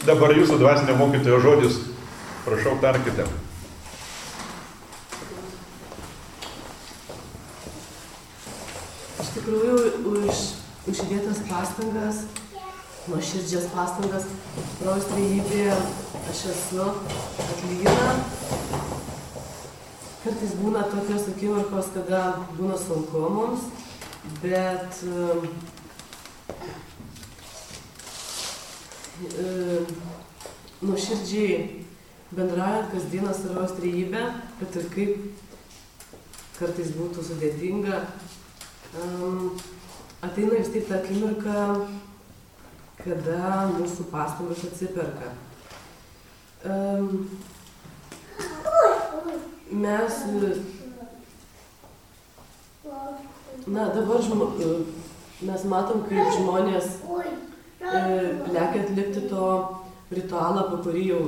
Dabar jūsų dvasinio mokytojo žodis, prašau, tarkite. Iš tikrųjų, už įdėtas pastangas, nuoširdžias pastangas, Rojaus trejybėje aš esu atlyginta. Kartais būna tokios akimirkos, kada būna sunku mums, bet nuoširdžiai bendraujant kasdieną su Rojaus trejybe, kad ir kaip kartais būtų sudėtinga, ateina vis tik ta akimirka, kada mūsų pastangos atsiperka. Mes, dabar mes matom, kaip žmonės lekia atlikti to ritualą, po kurį jau,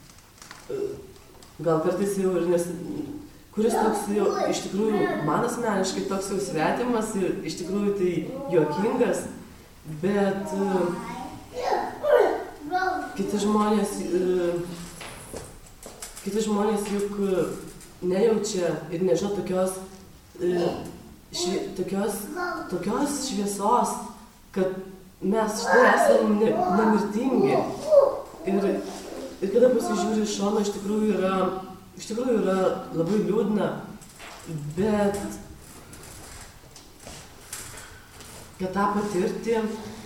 gal kartais jau ir kuris toks jau, iš tikrųjų, man asmeniškai toks jau svetimas ir iš tikrųjų tai juokingas, bet kiti žmonės juk nejaučia ir nežino tokios šviesos, kad mes štai esam nemirtingi. Ir kada pasižiūri iš šono, iš tikrųjų yra labai liūdna, bet kad tą patirti,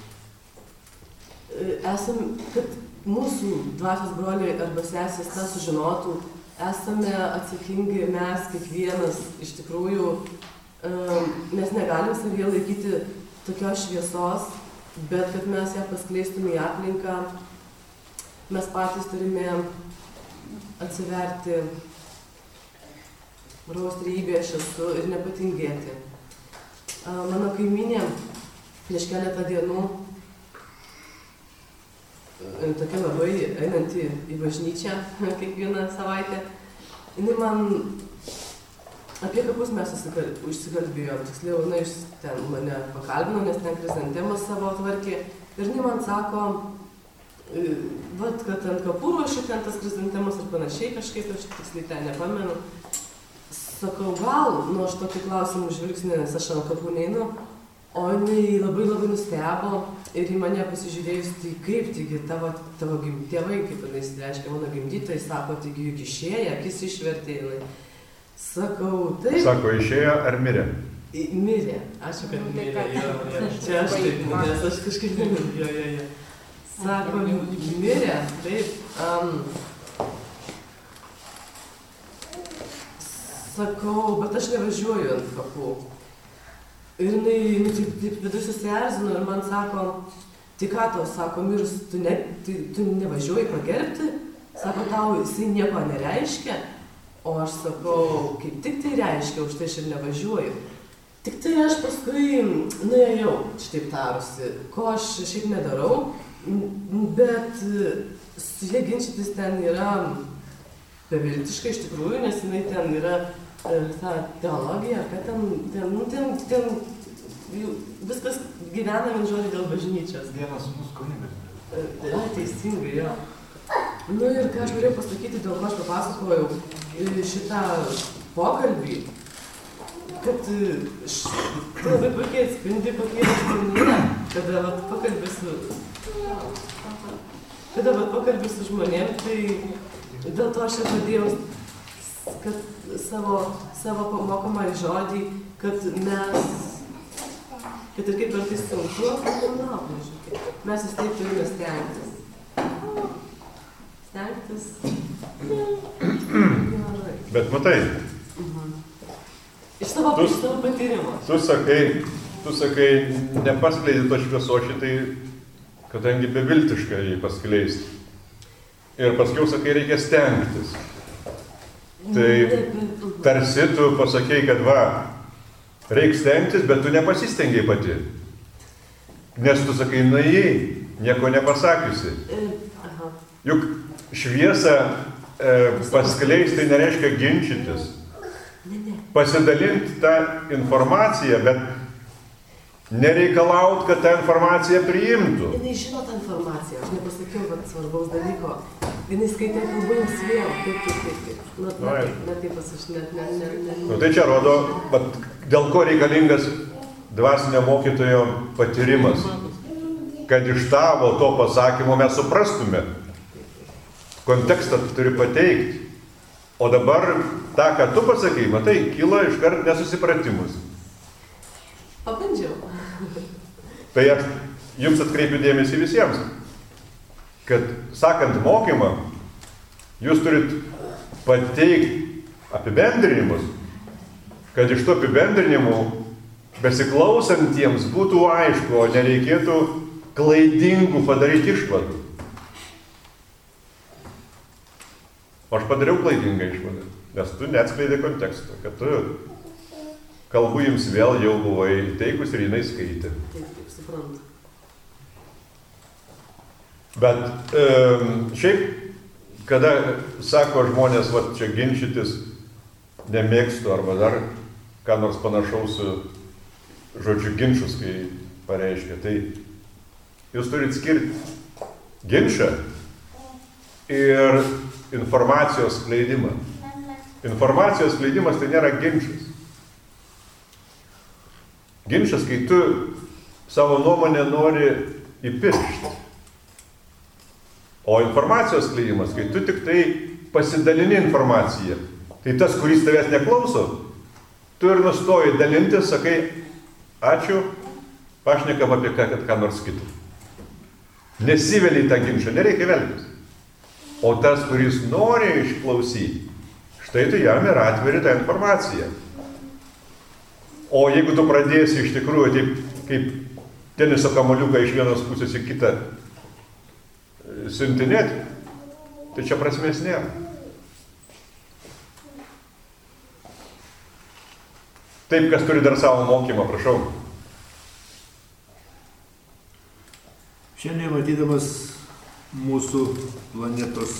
kad mūsų dvasios broliai arba sesės tą sužinotų, esame atsakingi mes kiekvienas, iš tikrųjų, mes negalim savyje laikyti tokios šviesos, bet kad mes ją paskleistume į aplinką, mes patys turime atsiverti Rojaus trejybėje aš esu ir nepatingėti. Mano kaimynė prieš keletą dienų, tokia labai einanti į bažnyčią kiekvieną savaitę, jinai man apie kapus mes užsikalbėjom, tiksliau, ten mane pakalbino, nes ten chrizantemas savo tvarkė, ir jinai man sako, kad ant kapų ruošiu ten tas chrizantemas ir panašiai kažkaip, aš tiksliai ten nepamenu. Sakau, gal, aš tokį klausimų žvilgsnį, nes aš ant kapų neinu, o jinai labai labai nustebo ir į mane pasižiūrėjus, tai kaip, taigi tavo tėvai, kaip jinai reiškia, mano gimdytojai, sako, taigi juk išėjo, akis išvertė jinai. Sakau, taip. Sako, išėjo ar mirė? Mirė, ačiū, kad mirė, jo. Čia aš taip, nes aš kažkaip nemirė, jo. Sako, mirė, taip. Sakau, bet aš nevažiuoju ant kapų. Ir jinai taip vidus susierzino ir man sako, tai ką tau, sako, mirus, tu nevažiuoji pagerbti? Sako, tau jisai nieko nereiškia? O aš sakau, kaip tik tai reiškia, už tai aš ir nevažiuoju. Tik tai aš paskui nuėjau, šitaip tarusi, ko aš šiaip nedarau, bet su jie ginčytis ten yra beviltiškai iš tikrųjų, nes jinai ten yra ta teologija, kad ten viskas gyvena vien žodį dėl bažnyčios. Vienas mūsų kunigas. Teisingai, jo. Ir ką aš norėjau pasakyti, dėl ko aš papasakojau šitą pokalbį, kad tai labai puikiai atspindi, kokie yra žmonėje, kada pokalbis su žmonėm, tai dėl to aš ir padėjau, kad savo pamokomąjį žodį, kad mes, kad ir kaip kartais sunku, mes vis taip turime stengtis. Bet matai, iš savo patyrimo. Tu sakai, nepaskleidi to šviesos šitai, kadangi beviltiška jį paskleisti. Ir paskiau sakai, reikia stengtis. Tai tarsi tu pasakei, kad reikia stengtis, bet tu nepasistengiai pati. Nes tu sakai, nuėjai, nieko nepasakiusi. Juk šviesą paskleisti tai nereiškia ginčytis. Pasidalinti tą informaciją, bet nereikalaut, kad tą informaciją priimtų. Jinai žino tą informaciją, aš nepasakiau, kad svarbaus dalyko. Jinai skaitė kalbą jums vėl, taip. Na taip, aš net. Tai čia rodo, dėl ko reikalingas dvasinio mokytojo patyrimas. Kad iš tavo to pasakymo mes suprastume. Kontekstą turi pateikti. O dabar tą, ką tu pasakai, matai, kyla iškart nesusipratimus. Pabandžiau. Tai aš jums atkreipiu dėmesį visiems, kad sakant mokymą, jūs turit pateikti apibendrinimus, kad iš tų apibendrinimų besiklausantiems būtų aišku, o nereikėtų klaidingų padaryti išvadų. O aš padariau klaidingą išvadą, nes tu neatskleidai konteksto, kad tu kalbų jums vėl jau buvai įteikus ir jinai skaitė. Taip, suprantu. Bet šiaip, kada sako žmonės, čia ginčytis nemėgstu arba dar ką nors panašaus su žodžiu ginčus, kai pareiškia, tai jūs turit skirti ginčą ir informacijos skleidimą. Informacijos skleidimas tai nėra ginčas. Ginčas, kai tu savo nuomonę nori įpiršti. O informacijos skleidimas, kai tu tik tai pasidalini informaciją, tai tas, kuris tavęs neklauso, tu ir nustoji dalintis, sakai, ačiū, pašnekam apie ką nors kitą. Nesiveli tą ginčą, nereikia veltis. O tas, kuris nori išklausyti, štai tu jam ir atveri tą informaciją. O jeigu tu pradėsi iš tikrųjų taip, kaip teniso kamuoliuką iš vienos pusės į kitą siuntinėti, tai čia prasmės nėra. Taip, kas turi dar savo mokymą, prašau. Šiandien matydamas mūsų planetos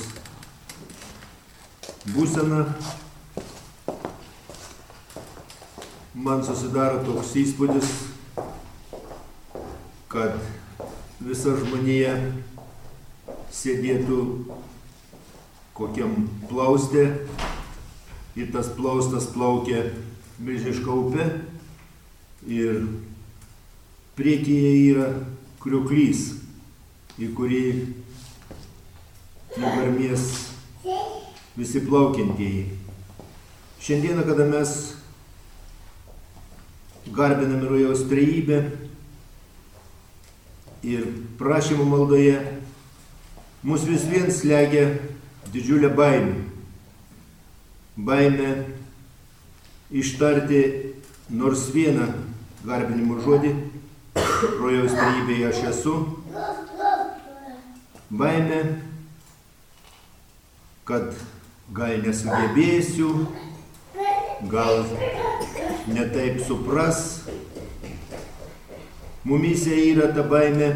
būseną, man susidaro toks įspūdis, kad visa žmonija sėdėtų kokiam plauste ir tas plaustas plaukia milžiniška upė ir priekyje yra kriuklys, į kurį nugarmės visi plaukiantieji. Šiandieną, kada mes garbiname Rojaus trejybę ir prašymo maldoje, mus vis vien slegia didžiulė baimė. Baimė ištarti nors vieną garbinimo žodį, Rojaus trejybėje aš esu. Baimė, kad gal nesugebėsiu, gal netaip supras. Mumyse yra ta baimė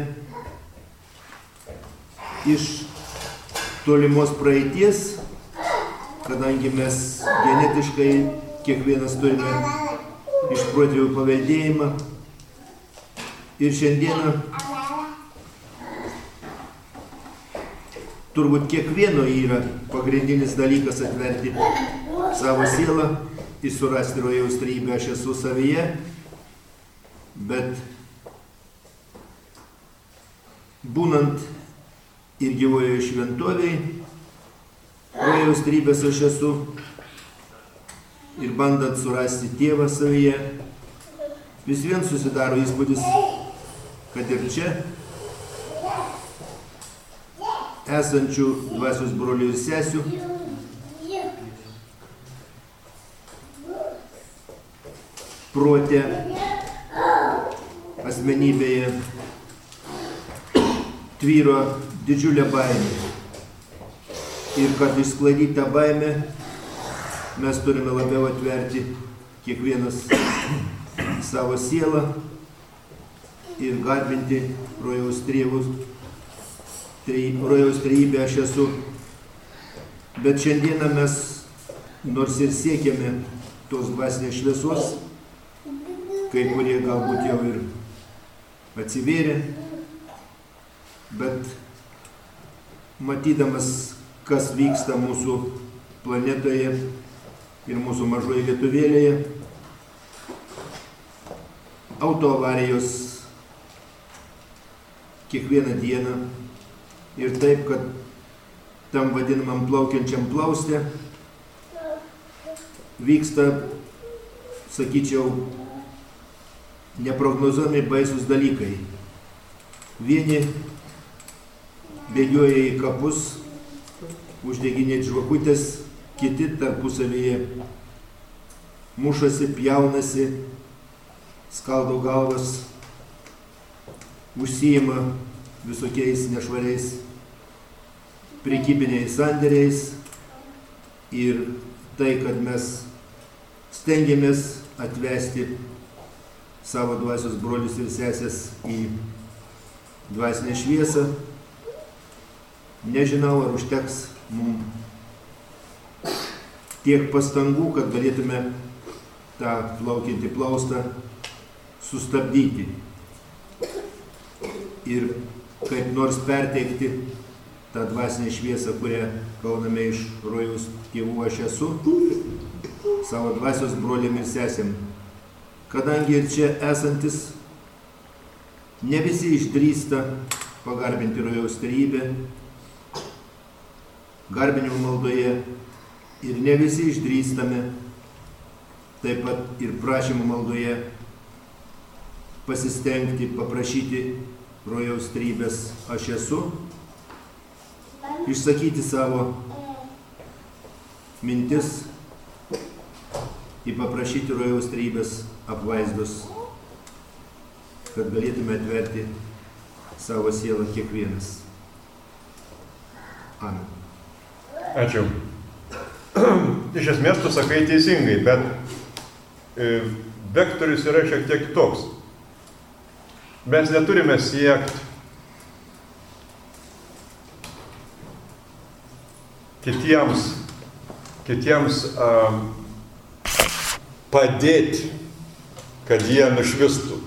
iš tolimos praeities, kadangi mes genetiškai kiekvienas turime iš protėvių paveldėjimą. Ir šiandieną turbūt kiekvieno yra pagrindinis dalykas atverti savo sielą ir surasti Rojaus trejybę aš esu savyje, bet būnant ir gyvojoje šventovėje, Rojaus trejybės aš esu ir bandant surasti tėvą savyje, vis vien susidaro įspūdis, kad ir čia esančių dvasios brolių ir sesių prote, asmenybėje tvyro didžiulė baimė. Ir kad išsklaidyti tą baimę, mes turime labiau atverti kiekvienas savo sielą ir garbinti Rojaus trejybę aš esu. Bet šiandieną mes, nors ir siekiame tos dvasinės šviesos, kai kurie galbūt jau ir atsivėrė, bet matydamas, kas vyksta mūsų planetoje ir mūsų mažoje lietuvėlėje, autoavarijos kiekvieną dieną ir taip, kad tam vadinamam plaukiančiam plauste vyksta, sakyčiau, neprognozuojami baisus dalykai. Vieni bėgioja į kapus, uždeginėti žvakutės, kiti tarpusavyje mušasi, pjaunasi, skaldo galvas, užsiima visokiais nešvariais prekybiniais sandėriais ir tai, kad mes stengiamės atvesti savo dvasios brolius ir sesės į dvasinę šviesą. Nežinau, ar užteks mums tiek pastangų, kad galėtume tą plaukiantį plaustą sustabdyti ir kaip nors perteikti tą dvasinę šviesą, kurią gauname iš rojaus tėvų aš esu, savo dvasios broliam ir sesėm. Kadangi ir čia esantis ne visi išdrįsta pagarbinti rojaus trejybę garbinimo maldoje ir ne visi išdrįstame taip pat ir prašymų maldoje pasistengti, paprašyti rojaus trejybės aš esu, išsakyti savo mintis ir paprašyti rojaus trejybės apvaizdos, kad galėtume atverti savo sielą kiekvienas. Amen. Ačiū. Iš esmės tu sakai teisingai, bet vektorius yra šiek tiek kitoks. Mes neturime siekti kitiems padėti, kad jie nušvistų.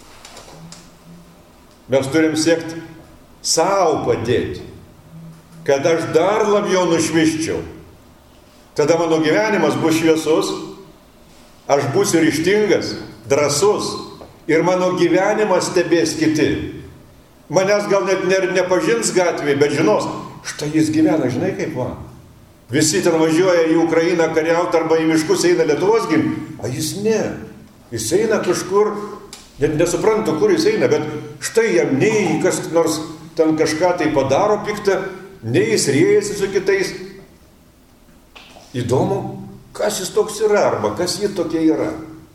Mes turim siekti savo padėti, kad aš dar labiau nušvisčiau. Tada mano gyvenimas bus šviesus, aš būsiu ryžtingas, drąsus ir mano gyvenimą stebės kiti. Manęs gal net nepažins gatvėje, bet žinos, štai jis gyvena, žinai kaip man. Visi ten važiuoja į Ukrainą kariauti arba į miškus eina Lietuvos gimti, o jis ne. Jis eina kažkur, net nesuprantu, kur jis eina, bet štai jam nei kas nors ten kažką tai padaro piktą, nei jis riejasi su kitais. Įdomu, kas jis toks yra, arba kas ji tokia yra.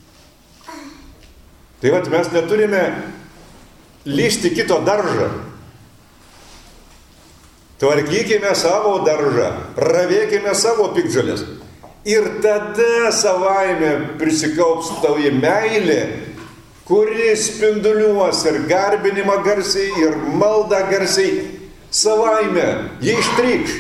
Tai vat mes neturime lysti kito daržą. Tvarkykime savo daržą, ravėkime savo piktžolės. Ir tada savaime prisikaups tauji meilė, kuri spinduliuos ir garbinimą garsiai, ir maldą garsiai. Savaime jie ištrykš.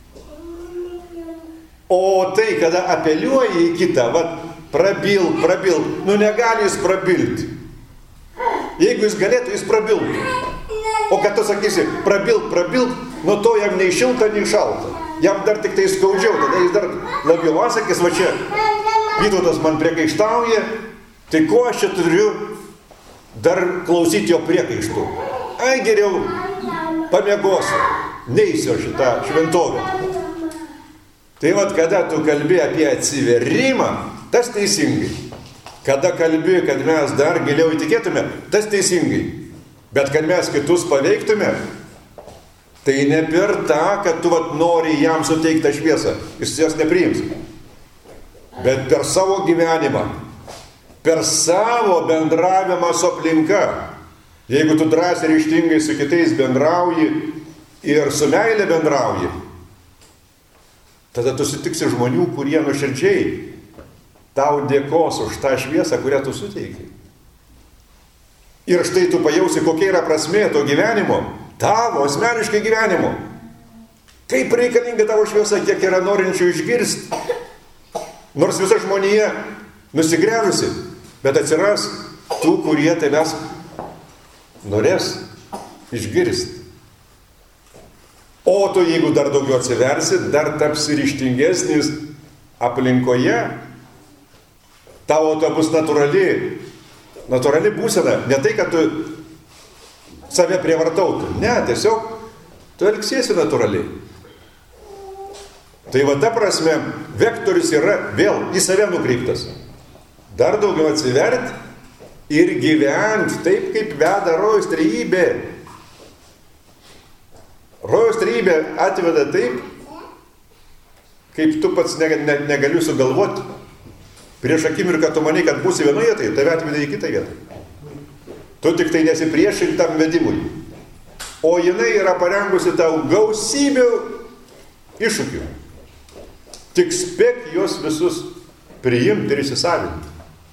O tai, kada apeliuoji į kitą, vat, prabilk, negali jis prabilti. Jeigu jis galėtų, jis prabiltų. O kad tu sakysi, prabilk, nuo to jam nei šilta, nei šalta. Jam dar tik tai skaudžiau, tada jis dar labiau sakys, va čia, Vytautas man priekaištauja, tai ko aš čia turiu dar klausyti jo priekaištų? Ai, geriau pamiegosiu, neisiu šitą šventovę. Tai vat, kada tu kalbi apie atsiverimą, tas teisingai. Kada kalbi, kad mes dar giliau įtikėtume, tas teisingai. Bet kad mes kitus paveiktume, tai ne per tą, kad tu vat nori jam suteikti tą šviesą, jis jas nepriims. Bet per savo gyvenimą, per savo bendravimą su aplinka. Jeigu tu drąsiai ryžtingai su kitais bendrauji ir su meile bendrauji, tada tu sutiksi žmonių, kurie nuoširdžiai tau dėkos už tą šviesą, kurią tu suteiki. Ir štai tu pajausi, kokia yra prasmė to gyvenimo, tavo asmeniškai gyvenimo. Kaip reikalinga tavo šviesa, kiek yra norinčių išgirsti. Nors visa žmonija nusigręžusi, bet atsiras tų, kurie tavęs norės išgirsti. O tu, jeigu dar daugiau atsiversi, dar tapsi ryžtingesnis aplinkoje, tavo to bus natūrali būsena. Ne tai, kad tu save prievartautum. Ne, tiesiog tu elgsiesi natūraliai. Tai va ta prasme, vektorius yra vėl į save nukreiptas. Dar daugiau atsiverti ir gyventi taip, kaip veda rojaus trejybė. Rojaus trejybė atveda taip, kaip tu pats negaliu sugalvoti. Prieš akimirką tu manai, kad būsi vienoje vietoje, tave atvedė į kitą vietą. Tu tik tai nesipriešink tam vedimui. O jinai yra parengusi tau gausybę iššūkių. Tik spėk juos visus priimti ir įsisavinti.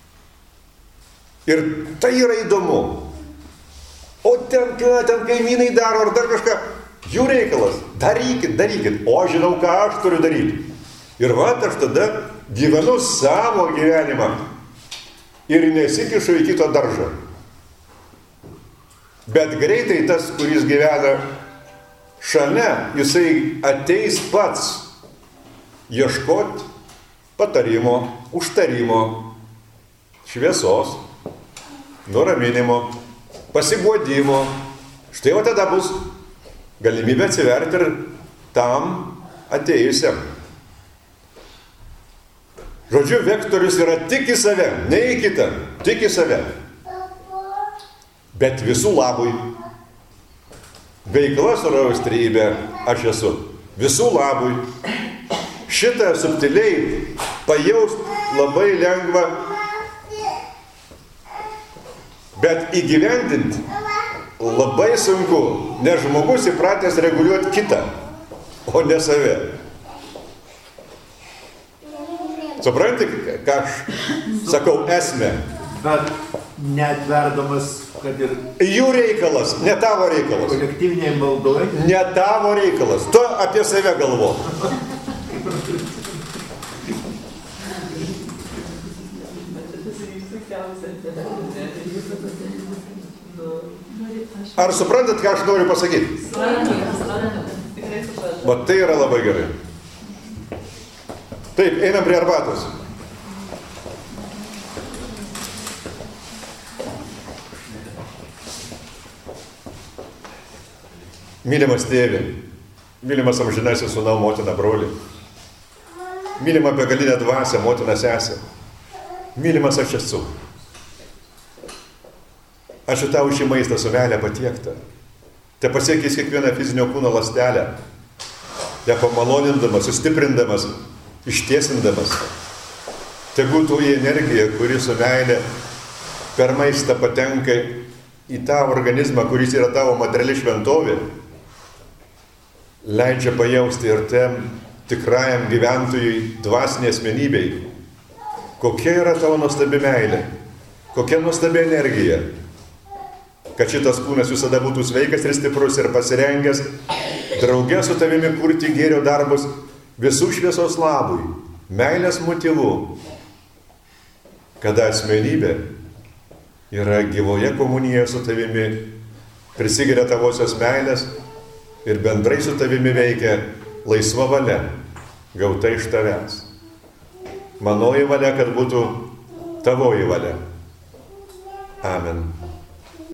Ir tai yra įdomu. O ten kaimynai daro ar dar kažką. Jų reikalas. Darykit. O žinau, ką aš turiu daryti. Ir va, aš tada gyvenu savo gyvenimą. Ir nesikišu į kito daržą. Bet greitai tas, kuris gyvena šalia, jisai ateis pats ieškoti patarimo, užtarimo, šviesos, nuraminimo, pasiguodimo. Štai o tada bus galimybė atsiverti ir tam atėjusiam. Žodžiu, vektorius yra tik į save, ne į kitą, tik į save. Bet visų labui. Veikla su rojaus trejybe aš esu. Visų labui. Šitą subtiliai pajaust labai lengva, bet įgyvendinti labai sunku, nes žmogus įpratęs reguliuoti kitą, o ne save. Supranti, ką aš sakau esmę? Bet neatverdamas, kad ir jų reikalas, ne tavo reikalas. Kolektyviniai maldoj. Ne tavo reikalas. Tu apie save galvok. Ar suprantat, ką aš noriu pasakyti? Va tai yra labai gerai. Taip, einam prie arbatos. Mylimas tėvė, mylimas amžinasis sūnau, motina, broli, mylima begalinė dvasia, motina, sesė, mylimas aš esu. Ačiū tau šį maistą su meile patiektą. Te pasiekys kiekvieną fizinio kūno ląstelę, te pamalonindamas, sustiprindamas, ištiesindamas. Te būtų į energiją, kuri su meile per maistą patenka į tą organizmą, kuris yra tavo materiali šventovė, leidžia pajausti ir tem tikrajam gyventojui dvasinė asmenybei, kokia yra tavo nuostabi meilė, kokia nuostabi energija, kad šitas kūnas visada būtų sveikas ir stiprus ir pasirengęs drauge su tavimi kurti gėrio darbus visų šviesos labui, meilės motyvu, kada asmenybė yra gyvoje komunijoje su tavimi, prisigeria tavosios meilės ir bendrai su tavimi veikia laisva valia, gauta iš tavęs. Manoji valia, kad būtų tavoji valia. Amen.